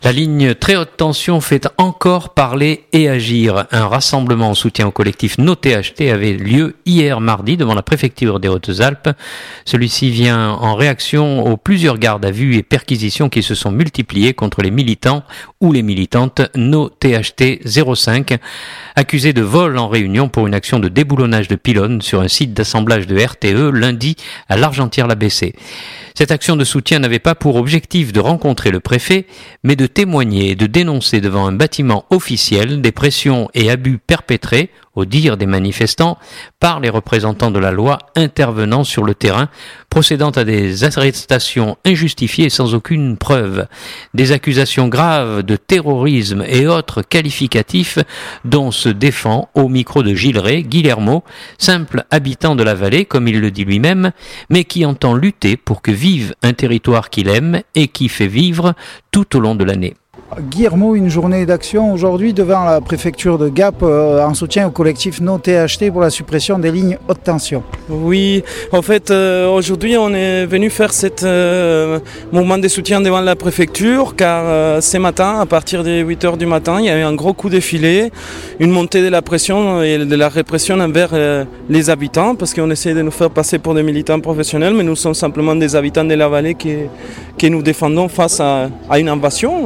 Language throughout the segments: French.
La ligne très haute tension fait encore parler et agir. Un rassemblement en soutien au collectif No THT avait lieu hier mardi devant la préfecture des Hautes-Alpes. Celui-ci vient en réaction aux plusieurs gardes à vue et perquisitions qui se sont multipliées contre les militants ou les militantes No THT 05, accusés de vol en réunion pour une action de déboulonnage de pylônes sur un site d'assemblage de RTE lundi à l'Argentière-la-Bessée. Cette action de soutien n'avait pas pour objectif de rencontrer le préfet, mais de témoigner et de dénoncer devant un bâtiment officiel des pressions et abus perpétrés, au dire des manifestants, par les représentants de la loi intervenant sur le terrain, procédant à des arrestations injustifiées sans aucune preuve. Des accusations graves de terrorisme et autres qualificatifs dont se défend au micro de Gilles Ray, Guillermo, simple habitant de la vallée, comme il le dit lui-même, mais qui entend lutter pour que vive un territoire qu'il aime et qui fait vivre tout au long de l'année. Guillermo, une journée d'action aujourd'hui devant la préfecture de Gap en soutien au collectif No THT pour la suppression des lignes haute tension. Oui, en fait aujourd'hui on est venu faire ce mouvement de soutien devant la préfecture car ce matin à partir de 8h du matin il y a eu un gros coup de filet, une montée de la pression et de la répression envers les habitants parce qu'on essaie de nous faire passer pour des militants professionnels mais nous sommes simplement des habitants de la vallée que nous défendons face à une invasion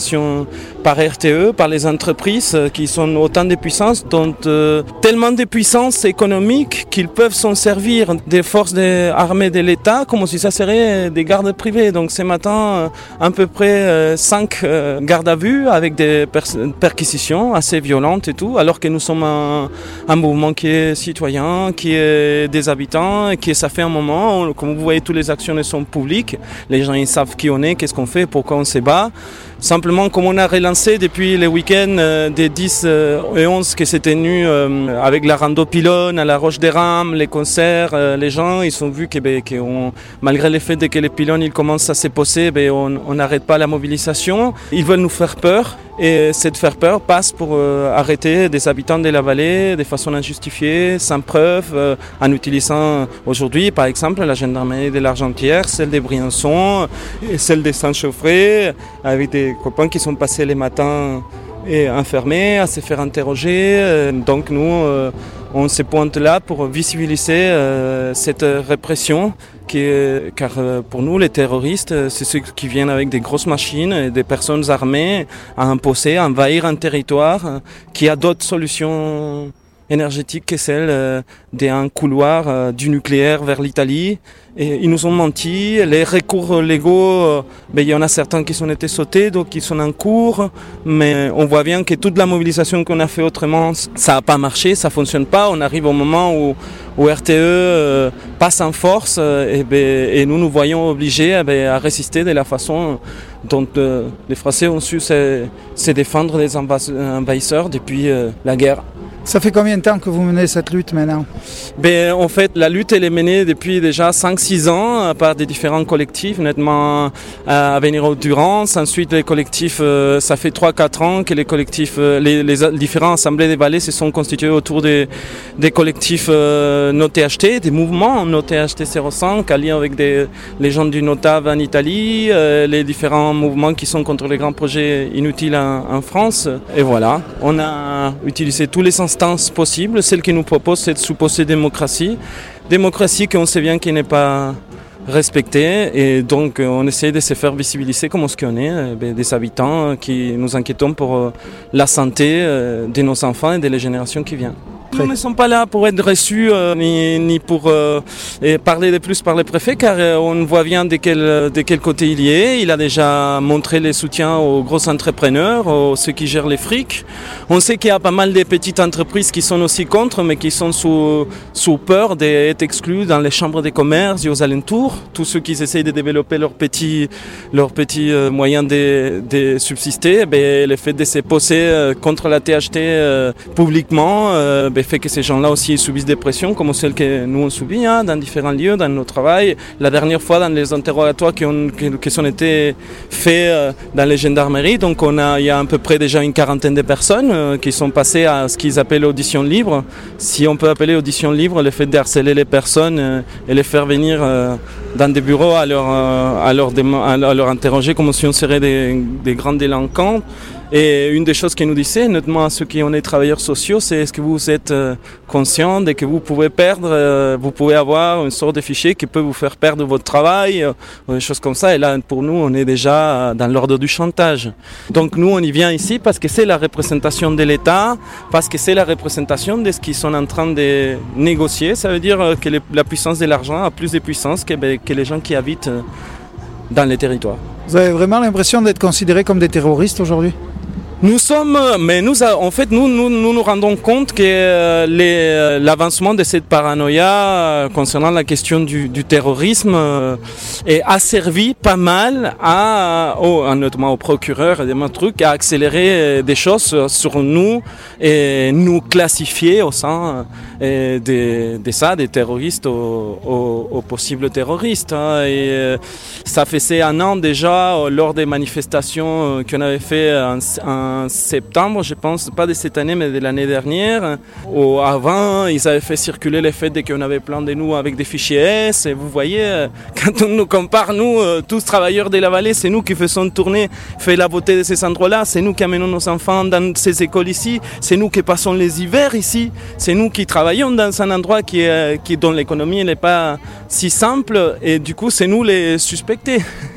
par RTE, par les entreprises qui sont autant de puissances, dont tellement de puissances économiques qu'ils peuvent s'en servir des forces armées de l'État comme si ça serait des gardes privés. Donc ce matin, à peu près 5 gardes à vue avec des perquisitions assez violentes et tout, alors que nous sommes un mouvement qui est citoyen, qui est des habitants, et ça fait un moment, comme vous voyez, toutes les actions sont publiques, les gens ils savent qui on est, qu'est-ce qu'on fait, pourquoi on se bat. Simplement, comme on a relancé depuis les week-ends des 10 et 11 qui s'est tenu avec la rando pylône à la Roche des Rames, les concerts, les gens, ils ont vu que malgré le fait que les pylônes ils commencent à se poser, on n'arrête pas la mobilisation. Ils veulent nous faire peur. Et cette faire peur passe pour arrêter des habitants de la vallée de façon injustifiée, sans preuve, en utilisant aujourd'hui par exemple la gendarmerie de l'Argentière, celle de Briançon et celle de Saint-Chaufré, avec des copains qui sont passés les matins et enfermés à se faire interroger. Donc nous, on se pointe là pour visibiliser cette répression. Car pour nous, les terroristes, c'est ceux qui viennent avec des grosses machines et des personnes armées à imposer, à envahir un territoire qui a d'autres solutions énergétiques que celle d'un couloir du nucléaire vers l'Italie. Et ils nous ont menti, les recours légaux, il y en a certains qui ont été sautés, donc ils sont en cours, mais on voit bien que toute la mobilisation qu'on a fait autrement, ça n'a pas marché, ça ne fonctionne pas. On arrive au moment où RTE passe en force et nous nous voyons obligés à résister de la façon dont les Français ont su se défendre des envahisseurs depuis la guerre. Ça fait combien de temps que vous menez cette lutte maintenant ? En fait, la lutte elle est menée depuis déjà 5-6 ans par des différents collectifs, nettement Avenir Haute-Durance. Ensuite, les collectifs, ça fait 3-4 ans que les collectifs, les différents assemblées des vallées se sont constitués autour des collectifs No THT, des mouvements No THT 05, alliés avec les gens du Notav en Italie, les différents mouvements qui sont contre les grands projets inutiles en France. Et voilà, on a utilisé tous les instances possibles. Celle qui nous propose, c'est de supposer démocratie qu'on sait bien qui n'est pas respectée, et donc on essaie de se faire visibiliser comme ce qu'on est, des habitants qui nous inquiétons pour la santé de nos enfants et des générations qui viennent. Nous ne sommes pas là pour être reçus ni pour parler de plus par le préfet, car on voit bien de quel côté il y est. Il a déjà montré le soutien aux gros entrepreneurs, ceux qui gèrent les frics. On sait qu'il y a pas mal de petites entreprises qui sont aussi contre, mais qui sont sous peur d'être exclus dans les chambres de commerce et aux alentours. Tous ceux qui essayent de développer leurs petits moyens de subsister, le fait de se poser contre la THT publiquement fait que ces gens-là aussi subissent des pressions comme celles que nous on subit dans différents lieux, dans nos travails. La dernière fois, dans les interrogatoires qui ont été faits dans les gendarmeries, donc il y a à peu près déjà une quarantaine de personnes qui sont passées à ce qu'ils appellent audition libre. Si on peut appeler audition libre le fait de harceler les personnes et les faire venir dans des bureaux à leur interroger comme si on serait des grands délinquants. Et une des choses qu'ils nous disaient, notamment à ceux qui ont des travailleurs sociaux, c'est est-ce que vous êtes conscient de que vous pouvez perdre, vous pouvez avoir une sorte de fichier qui peut vous faire perdre votre travail, des choses comme ça. Et là, pour nous, on est déjà dans l'ordre du chantage. Donc nous, on y vient ici parce que c'est la représentation de l'État, parce que c'est la représentation de ce qu'ils sont en train de négocier. Ça veut dire que la puissance de l'argent a plus de puissance que les gens qui habitent dans les territoires. Vous avez vraiment l'impression d'être considérés comme des terroristes aujourd'hui ? Nous sommes, mais nous rendons compte que l'avancement de cette paranoïa concernant la question du terrorisme a servi pas mal notamment au procureur et des trucs, à accélérer des choses sur nous et nous classifier au sein des terroristes aux possibles terroristes. Et ça faisait un an déjà lors des manifestations qu'on avait fait en septembre, je pense, pas de cette année mais de l'année dernière. Avant, ils avaient fait circuler le fait qu'on avait plein de nous avec des fichiers S. Et vous voyez, quand on nous compare, nous, tous travailleurs de la vallée, c'est nous qui faisons tourner, fait la beauté de ces endroits-là, c'est nous qui amenons nos enfants dans ces écoles ici, c'est nous qui passons les hivers ici, c'est nous qui travaillons dans un endroit dont l'économie n'est pas si simple et du coup, c'est nous les suspectés.